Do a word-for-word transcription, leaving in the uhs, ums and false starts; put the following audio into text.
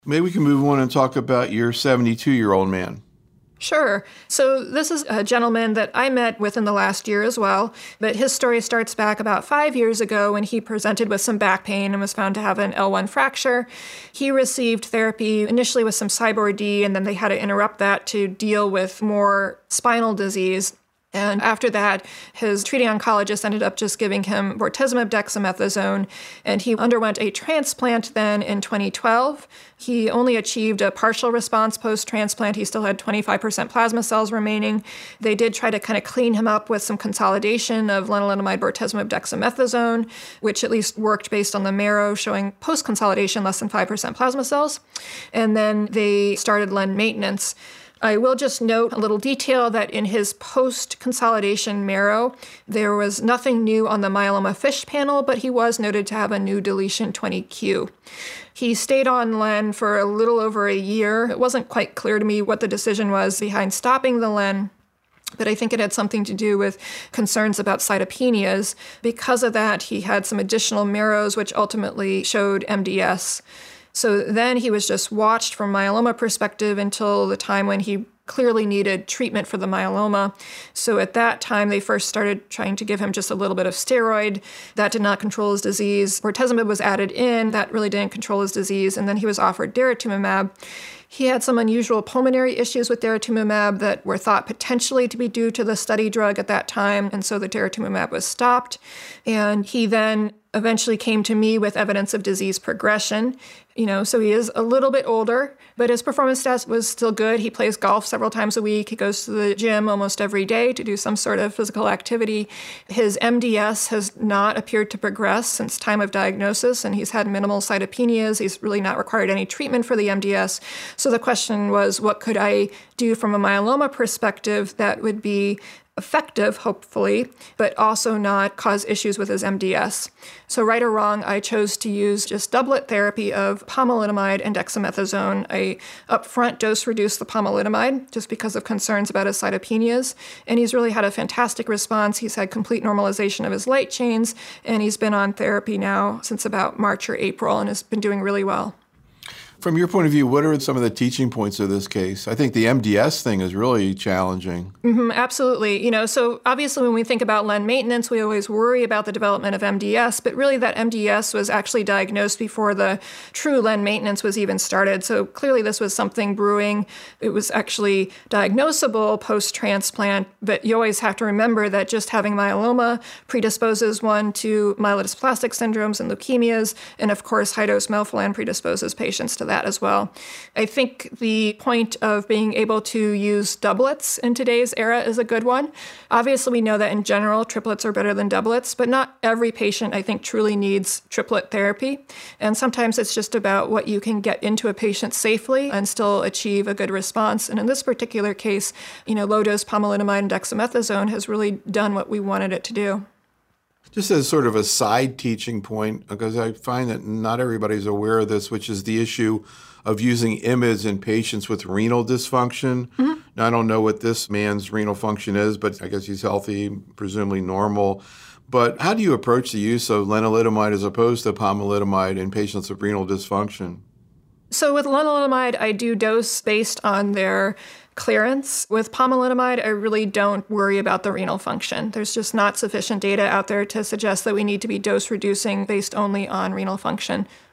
Maybe we can move on and talk about your seventy-two-year-old man. Sure. So this is a gentleman that I met within the last year as well, but his story starts back about five years ago when he presented with some back pain and was found to have an L one fracture. He received therapy initially with some Cyborg-D, and then they had to interrupt that to deal with more spinal disease. And after that, his treating oncologist ended up just giving him bortezomib dexamethasone, and he underwent a transplant then in twenty twelve. He only achieved a partial response post-transplant. He still had twenty-five percent plasma cells remaining. They did try to kind of clean him up with some consolidation of lenalidomide bortezomib dexamethasone, which at least worked based on the marrow, showing post-consolidation less than five percent plasma cells. And then they started len maintenance. I will just note a little detail that in his post-consolidation marrow, there was nothing new on the myeloma FISH panel, but he was noted to have a new deletion twenty q. He stayed on len for a little over a year. It wasn't quite clear to me what the decision was behind stopping the len, but I think it had something to do with concerns about cytopenias. Because of that, he had some additional marrows, which ultimately showed M D S. So then he was just watched from myeloma perspective until the time when he clearly needed treatment for the myeloma. So at that time, they first started trying to give him just a little bit of steroid. That did not control his disease. Bortezomib was added in. That really didn't control his disease. And then he was offered daratumumab. He had some unusual pulmonary issues with daratumumab that were thought potentially to be due to the study drug at that time, and so the daratumumab was stopped. And he then eventually came to me with evidence of disease progression. You know, so he is a little bit older, but his performance stats was still good. He plays golf several times a week. He goes to the gym almost every day to do some sort of physical activity. His M D S has not appeared to progress since time of diagnosis, and he's had minimal cytopenias. He's really not required any treatment for the M D S. So the question was, what could I do from a myeloma perspective that would be effective, hopefully, but also not cause issues with his M D S. So right or wrong, I chose to use just doublet therapy of pomalidomide and dexamethasone. I upfront dose reduced the pomalidomide just because of concerns about his cytopenias, and he's really had a fantastic response. He's had complete normalization of his light chains, and he's been on therapy now since about March or April and has been doing really well. From your point of view, what are some of the teaching points of this case? I think the M D S thing is really challenging. Mm-hmm, absolutely. You know, so obviously when we think about len maintenance, we always worry about the development of M D S, but really that M D S was actually diagnosed before the true len maintenance was even started. So clearly this was something brewing. It was actually diagnosable post-transplant, but you always have to remember that just having myeloma predisposes one to myelodysplastic syndromes and leukemias, and of course high-dose melphalan predisposes patients to that. that as well. I think the point of being able to use doublets in today's era is a good one. Obviously, we know that in general, triplets are better than doublets, but not every patient, I think, truly needs triplet therapy. And sometimes it's just about what you can get into a patient safely and still achieve a good response. And in this particular case, you know, low-dose pomalidomide and dexamethasone has really done what we wanted it to do. Just as sort of a side teaching point, because I find that not everybody's aware of this, which is the issue of using I M I Ds in patients with renal dysfunction. Mm-hmm. Now, I don't know what this man's renal function is, but I guess he's healthy, presumably normal. But how do you approach the use of lenalidomide as opposed to pomalidomide in patients with renal dysfunction? So with lenalidomide, I do dose based on their clearance. With pomalidomide, I really don't worry about the renal function. There's just not sufficient data out there to suggest that we need to be dose reducing based only on renal function.